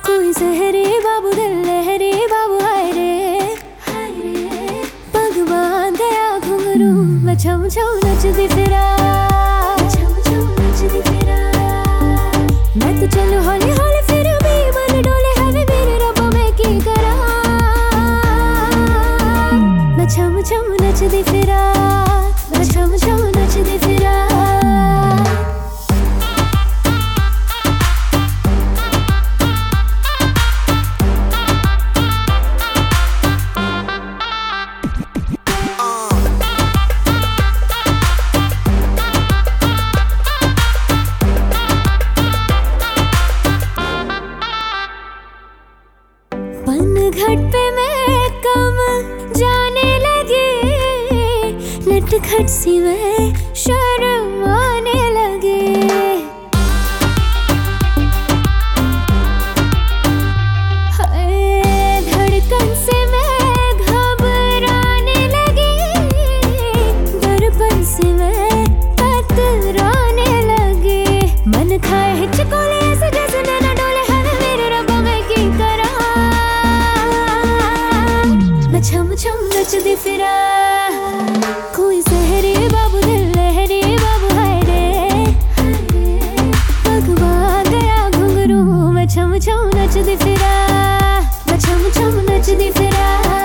कोई सहरे बाबू दिल लहरे बाबू हाय रे पग बांधया घुंघरू मैं छम छम नचदी फिरा मैं तो चलूं हौली हौली फिर भी मन डोले हवे मेरे रब्बा मैं की करा मैं छम छम नचदी फिरा मैं छम छम नचदी फिरा घट पे मैं कम जाने लगी नटखट सी मैं शर्म आने लगी धड़कन से मैं घबराने लगी दर्पण से मैं कतराने लगी मन खाए हिचकोले ऐसे जैसे नैना डोले हवे मेरे रब्बा मैं की करा मैं छम छम नचदी फिरा कोई सहरे बाबू दिल लहरे बाबू हाय रे पग बांधया घुंघरू मैं छम छम नचदी फिरा मैं छम छम नचदी फिरा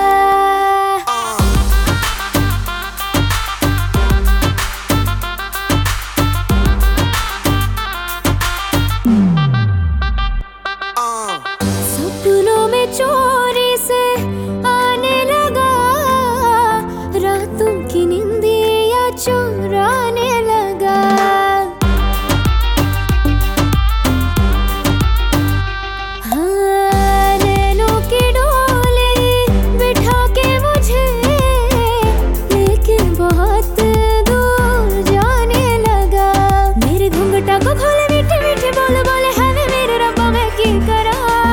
सपनों में चोरी से आने लगा रातों की नींदियां चुराने लगा हाँ नैनों की डोली बिठा के मुझे लेके बहुत दूर जाने लगा मेरे घूंघटा को खोले मीठे मीठे बोले बोले हवे मेरे रब्बा मैं की करा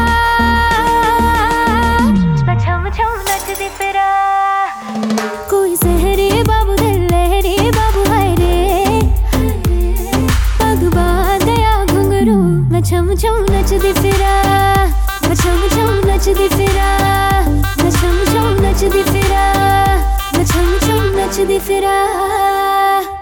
छम छम नचदी फिरा कोई सहरे बाबू दिल लहरे बाबू हाय रे पग बांधया घुंघरू मैं छम छम नचदी फिरा मैं छम छम नचदी फिरा मैं छम छम नचदी फिरा मैं छम छम नचदी फिरा